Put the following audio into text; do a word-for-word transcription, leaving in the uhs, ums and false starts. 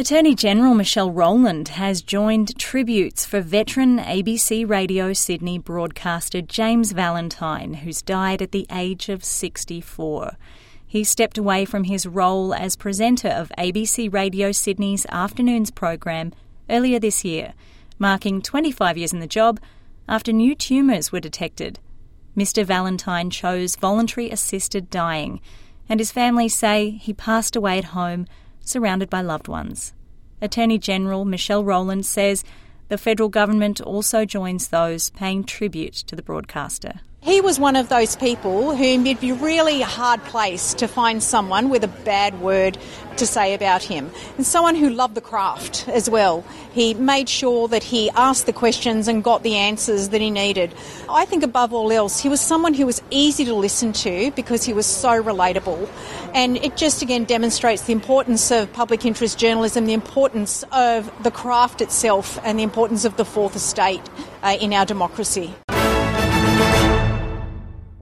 Attorney-General Michelle Rowland has joined tributes for veteran A B C Radio Sydney broadcaster James Valentine, who's died at the age of sixty-four. He stepped away from his role as presenter of A B C Radio Sydney's afternoons program earlier this year, marking twenty-five years in the job after new tumours were detected. Mister Valentine chose voluntary assisted dying, and his family say he passed away at home surrounded by loved ones. Attorney-General Michelle Rowland says the federal government also joins those paying tribute to the broadcaster. He was one of those people whom it'd be really a hard place to find someone with a bad word to say about him, and someone who loved the craft as well. He made sure that he asked the questions and got the answers that he needed. I think above all else, he was someone who was easy to listen to because he was so relatable. And it just again demonstrates the importance of public interest journalism, the importance of the craft itself, and the importance of the fourth estate uh, in our democracy.